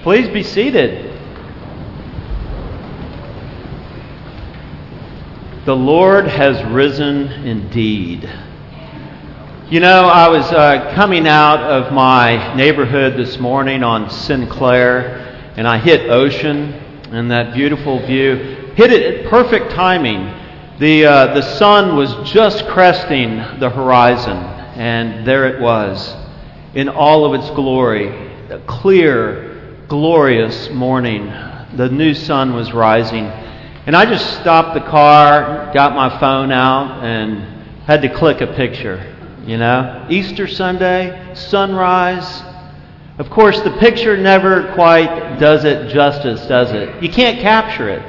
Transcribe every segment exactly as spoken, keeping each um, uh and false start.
Please be seated. The Lord has risen indeed. You know, I was uh, coming out of my neighborhood this morning on Sinclair, and I hit Ocean, and that beautiful view. Hit it at perfect timing. The, uh, the sun was just cresting the horizon, and there it was, in all of its glory. A clear, glorious morning. The new sun was rising. And I just stopped the car, got my phone out, and had to click a picture, you know. Easter Sunday, sunrise. Of course, the picture never quite does it justice, does it? You can't capture it.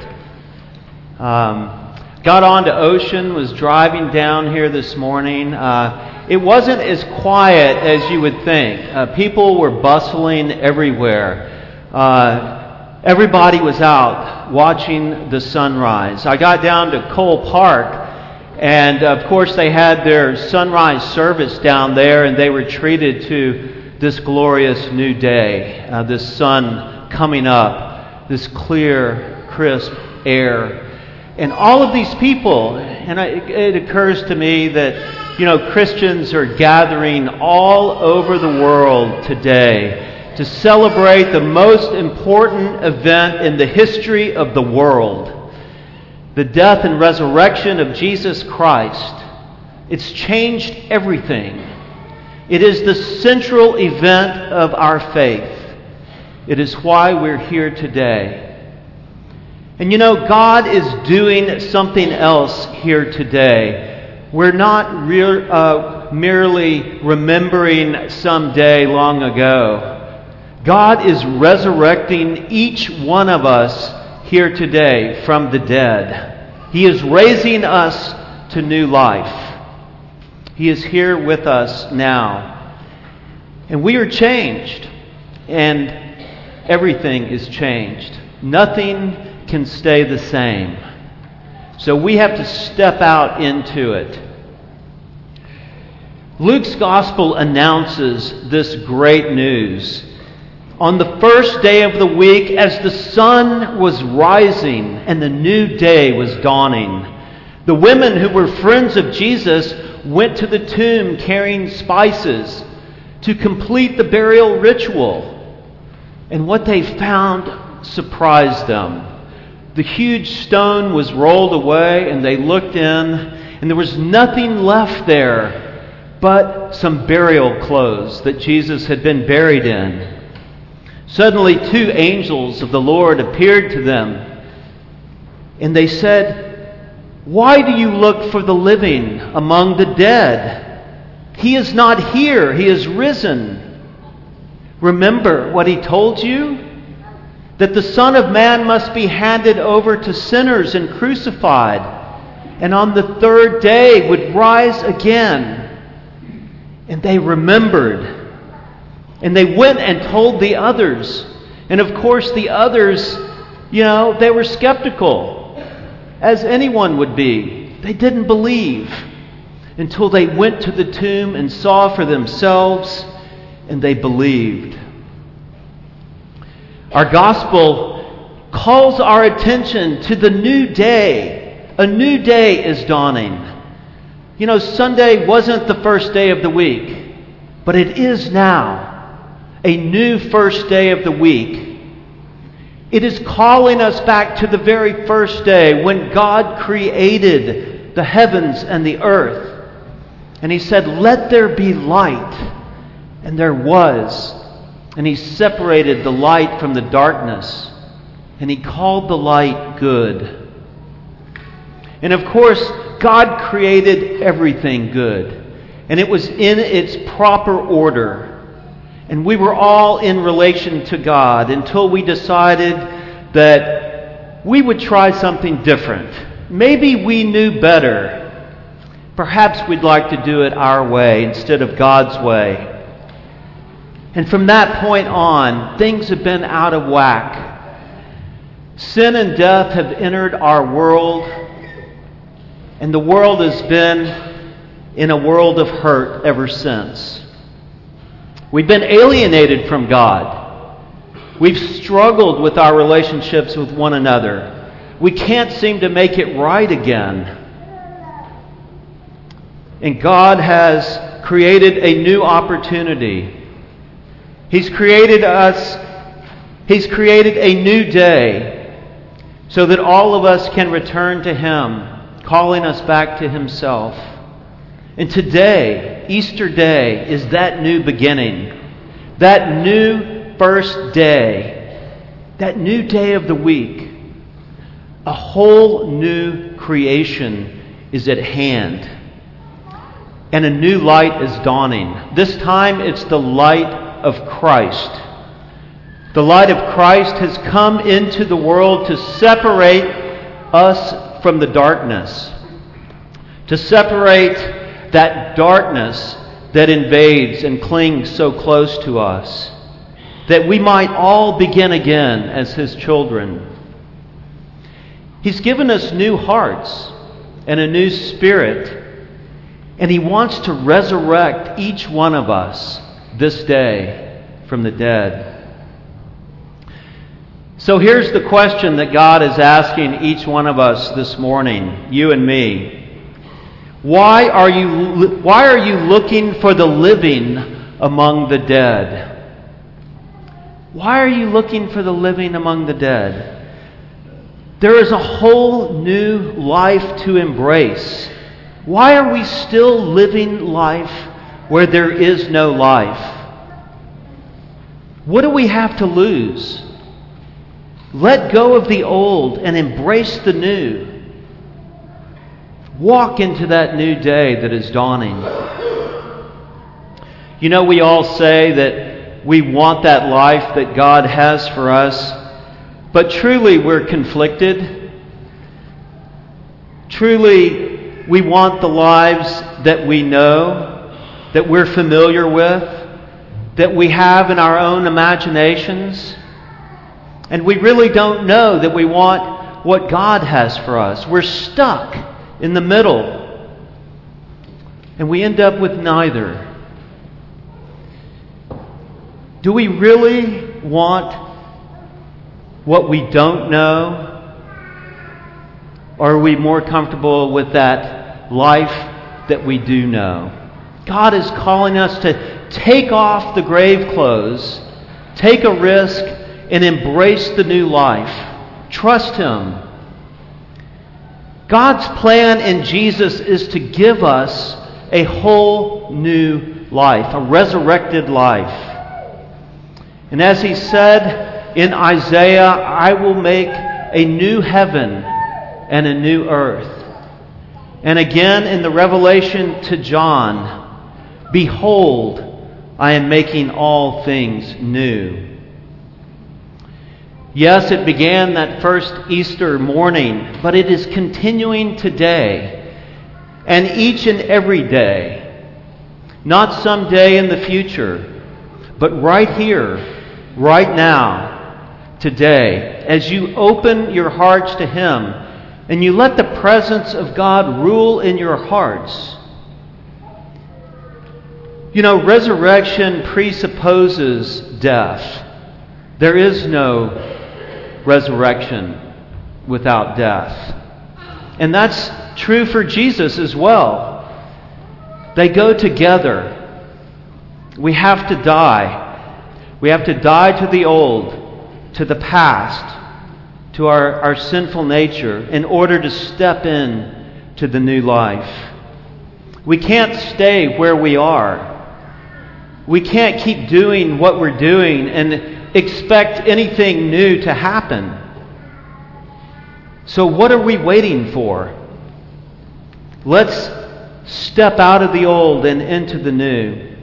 Um, got onto Ocean, was driving down here this morning. Uh, it wasn't as quiet as you would think. Uh, people were bustling everywhere. Uh, Everybody was out watching the sunrise. I got down to Cole Park, and of course they had their sunrise service down there, and they were treated to this glorious new day, uh, this sun coming up, this clear, crisp air. And all of these people, and it, it occurs to me that, you know, Christians are gathering all over the world today to celebrate the most important event in the history of the world, the death and resurrection of Jesus Christ. It's changed everything. It is the central event of our faith. It is why we're here today. And you know, God is doing something else here today. We're not re- uh, merely remembering some day long ago. God is resurrecting each one of us here today from the dead. He is raising us to new life. He is here with us now. And we are changed. And everything is changed. Nothing can stay the same. So we have to step out into it. Luke's gospel announces this great news. On the first day of the week, as the sun was rising and the new day was dawning, the women who were friends of Jesus went to the tomb carrying spices to complete the burial ritual. And what they found surprised them. The huge stone was rolled away, and they looked in, and there was nothing left there but some burial clothes that Jesus had been buried in. Suddenly two angels of the Lord appeared to them, and they said, "Why do you look for the living among the dead? He is not here, he is risen. Remember what he told you? That the Son of Man must be handed over to sinners and crucified, and on the third day would rise again." And they remembered. And they went and told the others. And of course the others, you know, they were skeptical, as anyone would be. They didn't believe until they went to the tomb and saw for themselves, and they believed. Our gospel calls our attention to the new day. A new day is dawning. You know, Sunday wasn't the first day of the week, but it is now. A new first day of the week. It is calling us back to the very first day when God created the heavens and the earth. And He said, "Let there be light." And there was. And He separated the light from the darkness. And He called the light good. And of course, God created everything good. And it was in its proper order. And we were all in relation to God until we decided that we would try something different. Maybe we knew better. Perhaps we'd like to do it our way instead of God's way. And from that point on, things have been out of whack. Sin and death have entered our world, and the world has been in a world of hurt ever since. We've been alienated from God. We've struggled with our relationships with one another. We can't seem to make it right again. And God has created a new opportunity. He's created us, He's created a new day so that all of us can return to Him, calling us back to Himself. And today, Easter Day, is that new beginning, that new first day, that new day of the week. A whole new creation is at hand, and a new light is dawning. This time it's the light of Christ. The light of Christ has come into the world to separate us from the darkness, to separate that darkness that invades and clings so close to us, that we might all begin again as His children. He's given us new hearts and a new spirit, and He wants to resurrect each one of us this day from the dead. So here's the question that God is asking each one of us this morning, you and me. Why are you, why are you looking for the living among the dead? Why are you looking for the living among the dead? There is a whole new life to embrace. Why are we still living life where there is no life? What do we have to lose? Let go of the old and embrace the new. Walk into that new day that is dawning. You know, we all say that we want that life that God has for us, but truly we're conflicted. Truly we want the lives that we know, that we're familiar with, that we have in our own imaginations. And we really don't know that we want what God has for us. We're stuck in the middle. And we end up with neither. Do we really want what we don't know? Or are we more comfortable with that life that we do know? God is calling us to take off the grave clothes, take a risk, and embrace the new life. Trust Him. God's plan in Jesus is to give us a whole new life, a resurrected life. And as He said in Isaiah, I will make a new heaven and a new earth. And again in the Revelation to John, behold, I am making all things new. Yes, it began that first Easter morning, but it is continuing today and each and every day. Not some day in the future, but right here, right now, today, as you open your hearts to Him and you let the presence of God rule in your hearts. You know, resurrection presupposes death. There is no resurrection without death. And that's true for Jesus as well. They go together. We have to die. We have to die to the old, to the past, to our, our sinful nature in order to step in to the new life. We can't stay where we are. We can't keep doing what we're doing and expect anything new to happen. So what are we waiting for? Let's step out of the old and into the new.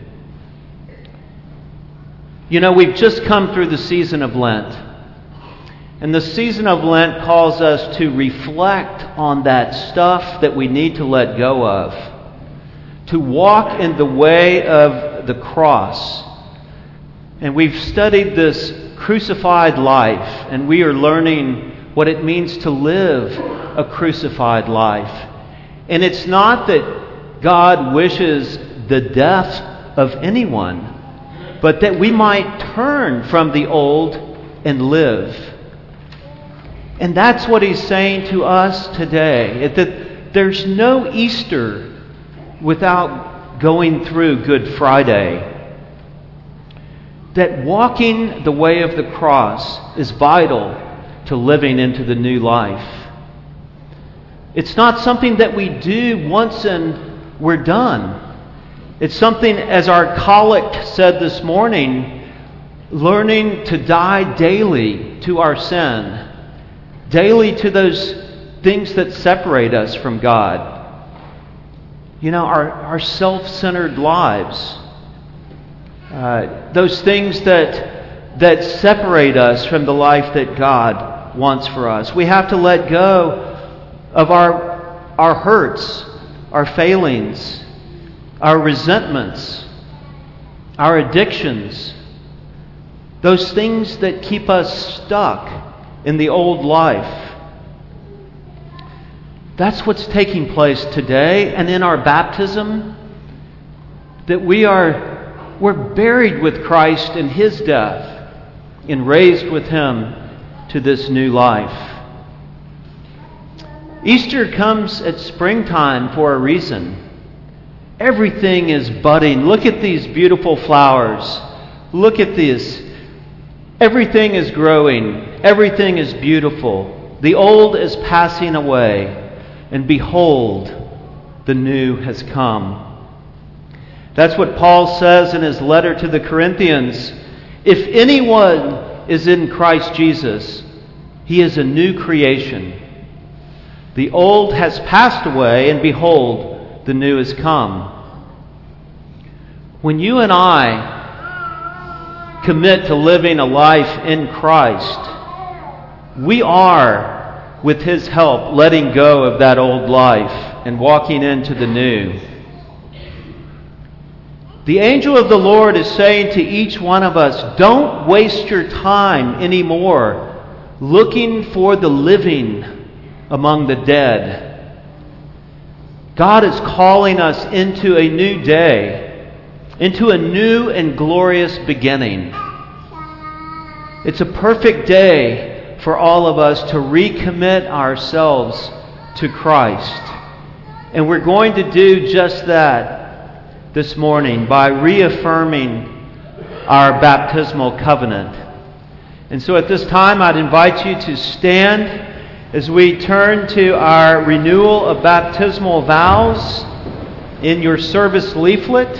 You know, we've just come through the season of Lent. And the season of Lent calls us to reflect on that stuff that we need to let go of. To walk in the way of the cross. And we've studied this crucified life, and we are learning what it means to live a crucified life. And it's not that God wishes the death of anyone, but that we might turn from the old and live. And that's what he's saying to us today. That there's no Easter without going through Good Friday. That walking the way of the cross is vital to living into the new life. It's not something that we do once and we're done. It's something, as our collect said this morning, learning to die daily to our sin, daily to those things that separate us from God. You know, our, our self-centered lives, uh, those things that, that separate us from the life that God wants for us. We have to let go of our, our hurts, our failings, our resentments, our addictions, those things that keep us stuck in the old life. That's what's taking place today. And in our baptism, that we are we're buried with Christ in His death and raised with Him to this new life. Easter comes at springtime for a reason. Everything is budding. Look at these beautiful flowers. Look at this. Everything is growing. Everything is beautiful. The old is passing away. And behold, the new has come. That's what Paul says in his letter to the Corinthians. If anyone is in Christ Jesus, he is a new creation. The old has passed away, and behold, the new has come. When you and I commit to living a life in Christ, we are, with His help, letting go of that old life and walking into the new. The angel of the Lord is saying to each one of us, don't waste your time anymore looking for the living among the dead. God is calling us into a new day, into a new and glorious beginning. It's a perfect day for all of us to recommit ourselves to Christ. And we're going to do just that this morning by reaffirming our baptismal covenant. And so at this time, I'd invite you to stand as we turn to our renewal of baptismal vows in your service leaflet.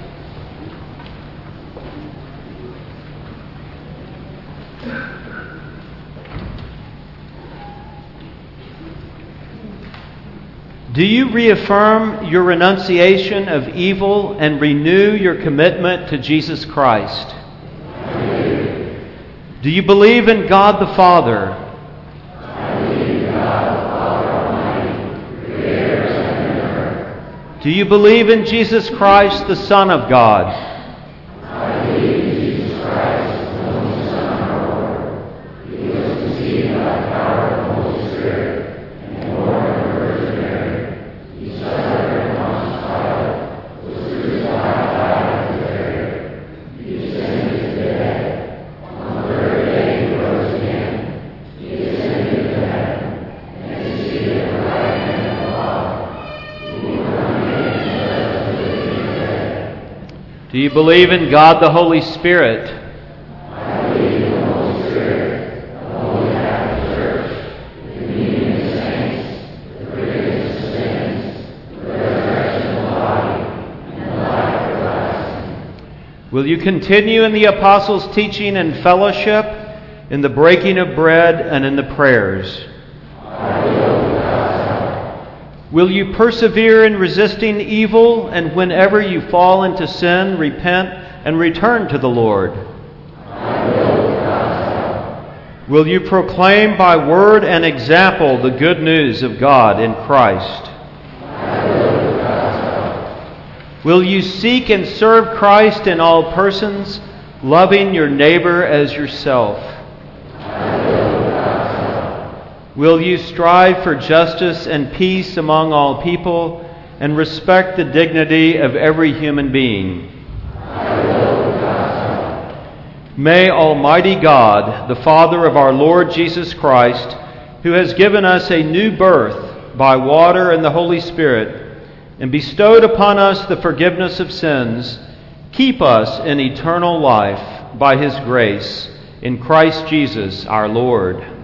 Do you reaffirm your renunciation of evil and renew your commitment to Jesus Christ? Do you believe in God the Father? Do you believe in Jesus Christ, the Son of God? I believe in Jesus Christ, the only Son of our Lord. He was conceived by the power of the Holy Spirit and born of the Virgin Mary. He suffered under Pontius Pilate, was crucified, died, and was buried. He descended to the dead. On the third day He rose again. He ascended to heaven and is seated at the right hand of the Father. He will come. Do you believe in God the Holy Spirit? I believe in the Holy Spirit, the Holy Catholic Church, the communion of saints, the forgiveness of sins, the resurrection of the body, and the life everlasting. Will you continue in the apostles' teaching and fellowship, in the breaking of bread, and in the prayers? I will. Will you persevere in resisting evil, and whenever you fall into sin, repent and return to the Lord? I will. Will you proclaim by word and example the good news of God in Christ? I will. Will you seek and serve Christ in all persons, loving your neighbor as yourself? I will. Will you strive for justice and peace among all people and respect the dignity of every human being? I will. May Almighty God, the Father of our Lord Jesus Christ, who has given us a new birth by water and the Holy Spirit, and bestowed upon us the forgiveness of sins, keep us in eternal life by his grace, in Christ Jesus our Lord.